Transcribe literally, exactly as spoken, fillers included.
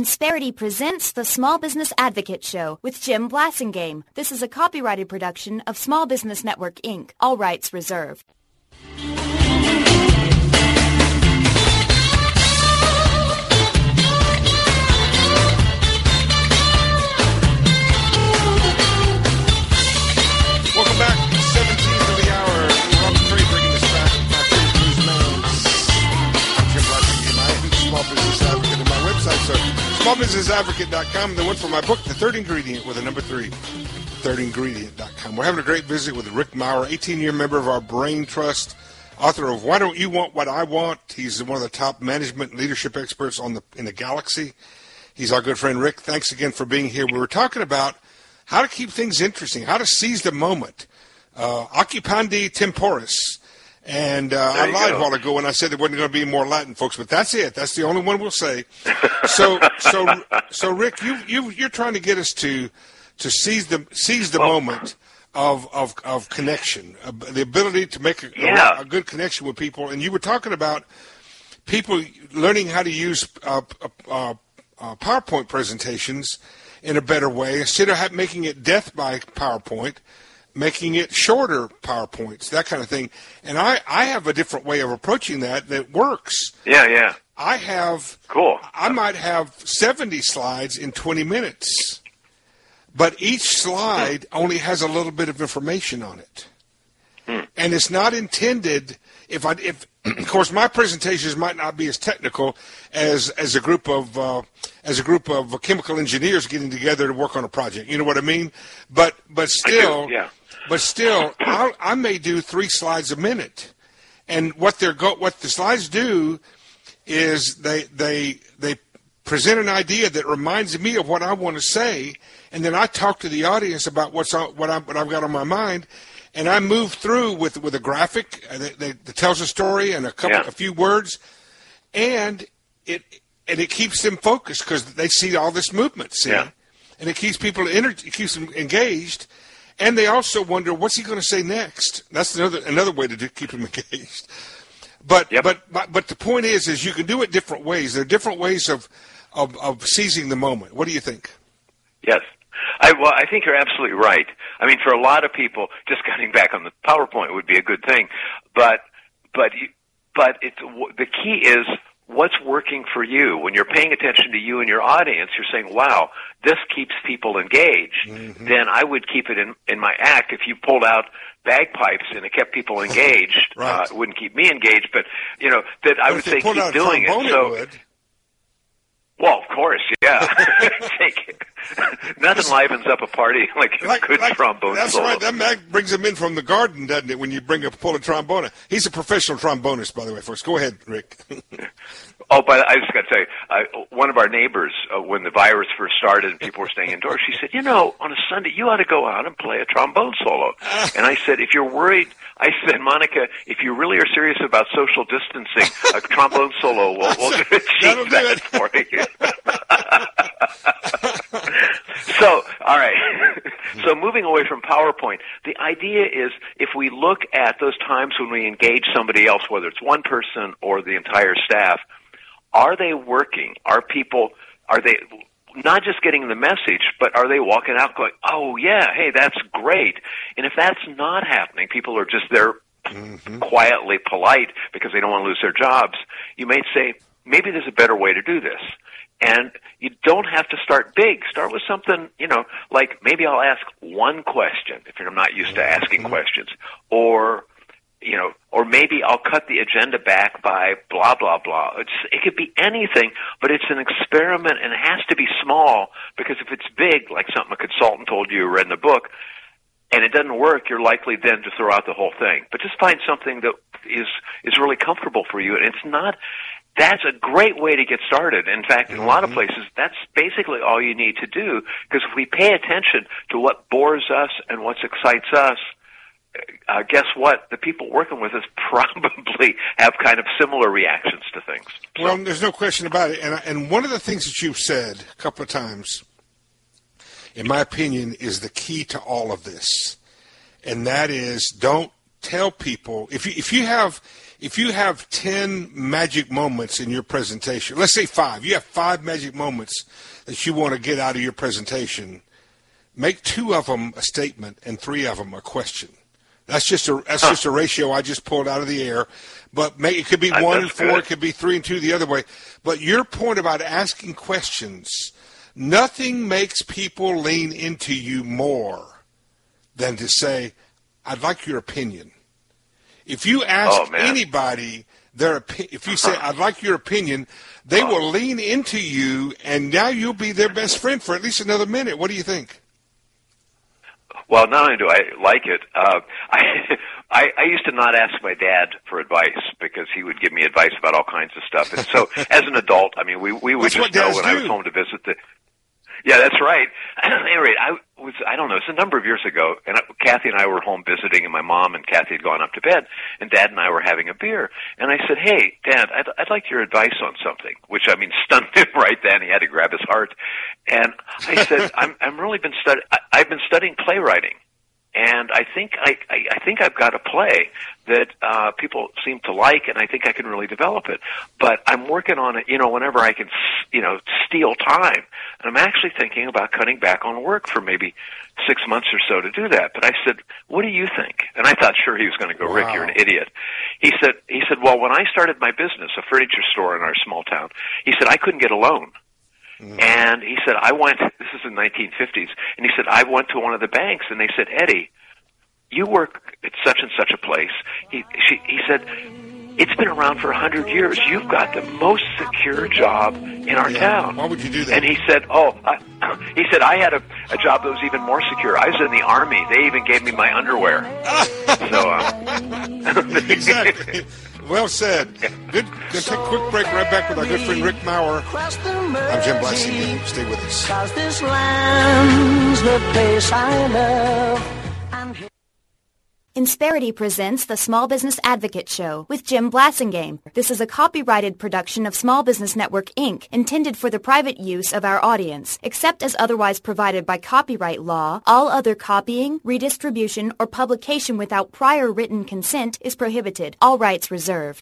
Insperity presents the Small Business Advocate Show with Jim Blasingame. This is a copyrighted production of Small Business Network, Incorporated. All rights reserved. Welcome back. seventeenth of the hour. Rob Trey bringing us back. My favorite news man. I'm Jim Blasingame. I am Small Business Advocate, and my website, so small business advocate dot com. The one for my book, The Third Ingredient, with a number three, third ingredient dot com. We're having a great visit with Rick Maurer, eighteen-year member of our Brain Trust, author of Why Don't You Want What I Want? He's one of the top management and leadership experts on the in the galaxy. He's our good friend, Rick. Thanks again for being here. We were talking about how to keep things interesting, how to seize the moment. Uh, occupandi temporis. And uh, I lied go. a while ago when I said there wasn't going to be more Latin, folks, but that's it. That's the only one we'll say. So, so, so, Rick, you, you, you're trying to get us to to seize the seize the well, moment of of of connection, uh, the ability to make a, yeah. a, a good connection with people. And you were talking about people learning how to use uh, uh, uh, PowerPoint presentations in a better way instead of ha- making it death by PowerPoint. Making it shorter PowerPoints, that kind of thing. And I, I have a different way of approaching that that works. Yeah, yeah. I have, cool. I might have seventy slides in twenty minutes, but each slide hmm. only has a little bit of information on it. Hmm. And it's not intended, if I, if, of course, my presentations might not be as technical as as a group of uh, as a group of chemical engineers getting together to work on a project. You know what I mean? But but still, yeah. but still, I'll, I may do three slides a minute, and what they're go what the slides do is they they they present an idea that reminds me of what I want to say, and then I talk to the audience about what's on, what I what I've got on my mind. And I move through with with a graphic that, that, that tells a story and a couple, yeah. a few words, and it and it keeps them focused because they see all this movement, see, yeah. and it keeps people ener- it keeps them engaged, and they also wonder what's he going to say next. That's another another way to do, keep them engaged. But, yep. but but but the point is, is you can do it different ways. There are different ways of of, of seizing the moment. What do you think? Yes. I, well, I think you're absolutely right. I mean, for a lot of people, just cutting back on the PowerPoint would be a good thing. But, but, but it's, the key is what's working for you. When you're paying attention to you and your audience, you're saying, wow, this keeps people engaged. Mm-hmm. Then I would keep it in, in my act. If you pulled out bagpipes and it kept people engaged, right. uh, it wouldn't keep me engaged. But, you know, that I but would say keep doing it. So. It Well, of course, yeah. Take it. Nothing livens up a party like a like, good like, trombone that's solo. Right. That Mac brings him in from the garden, doesn't it, when you bring a pull a trombone? He's a professional trombonist, by the way, folks. Go ahead, Rick. Oh, but I just got to tell you, I, one of our neighbors, uh, when the virus first started and people were staying indoors, she said, you know, on a Sunday, you ought to go out and play a trombone solo. And I said, if you're worried, I said, Monica, if you really are serious about social distancing, a trombone solo will, will achieve that for you. So, all right. So moving away from PowerPoint, the idea is if we look at those times when we engage somebody else, whether it's one person or the entire staff, are they working? Are people, are they not just getting the message, but are they walking out going, oh, yeah, hey, that's great. And if that's not happening, people are just there mm-hmm. quietly polite because they don't want to lose their jobs, you may say, maybe there's a better way to do this. And you don't have to start big. Start with something, you know, like maybe I'll ask one question if I'm not used to asking questions. Or, you know, or maybe I'll cut the agenda back by blah, blah, blah. It's, it could be anything, but it's an experiment and it has to be small because if it's big, like something a consultant told you or read in the book, and it doesn't work, you're likely then to throw out the whole thing. But just find something that is, is really comfortable for you. And it's not... That's a great way to get started. In fact, in a lot of places, that's basically all you need to do, because if we pay attention to what bores us and what excites us, uh, guess what? The people working with us probably have kind of similar reactions to things. So. Well, there's no question about it. And, and one of the things that you've said a couple of times, in my opinion, is the key to all of this. And that is don't tell people, if you, if you have... if you have ten magic moments in your presentation, let's say five, you have five magic moments that you want to get out of your presentation, make two of them a statement and three of them a question. That's just a that's huh. just a ratio I just pulled out of the air. But may, it could be one and four, good. It could be three and two the other way. But your point about asking questions, nothing makes people lean into you more than to say, I'd like your opinion. If you ask oh, anybody their opinion, if you say, I'd like your opinion, they oh. will lean into you, and now you'll be their best friend for at least another minute. What do you think? Well, not only do I like it, uh, I, I I used to not ask my dad for advice because he would give me advice about all kinds of stuff. And so, as an adult, I mean, we we would That's just know when do. I was home to visit the. Yeah, that's right. At any rate, I was, I don't know, it's a number of years ago, and Kathy and I were home visiting, and my mom and Kathy had gone up to bed, and Dad and I were having a beer. And I said, hey, Dad, I'd, I'd like your advice on something, which, I mean, stunned him right then. He had to grab his heart. And I said, I'm, I'm really been study, I, I've been studying playwriting. And I think I, I, I think I've got a play that uh, people seem to like, and I think I can really develop it. But I'm working on it, you know, whenever I can, you know, steal time. And I'm actually thinking about cutting back on work for maybe six months or so to do that. But I said, what do you think? And I thought, sure, he was going to go, wow. Rick, you're an idiot. He said, he said, well, when I started my business, a furniture store in our small town, he said, I couldn't get a loan. And he said, I went, this is in the nineteen fifties, and he said, I went to one of the banks, and they said, Eddie, you work at such and such a place. He, she, he said, it's been around for a hundred years. You've got the most secure job in our yeah. town. Why would you do that? And he said, oh, I, he said, I had a, a job that was even more secure. I was in the Army. They even gave me my underwear. so, uh, exactly. Well said. Good. Going to take a quick break. Right back with our good friend Rick Maurer. I'm Jim Blasingame. Stay with us. 'Cause this land's the place I love. Insperity presents the Small Business Advocate Show with Jim Blasingame. This is a copyrighted production of Small Business Network, Incorporated, intended for the private use of our audience. Except as otherwise provided by copyright law, all other copying, redistribution, or publication without prior written consent is prohibited. All rights reserved.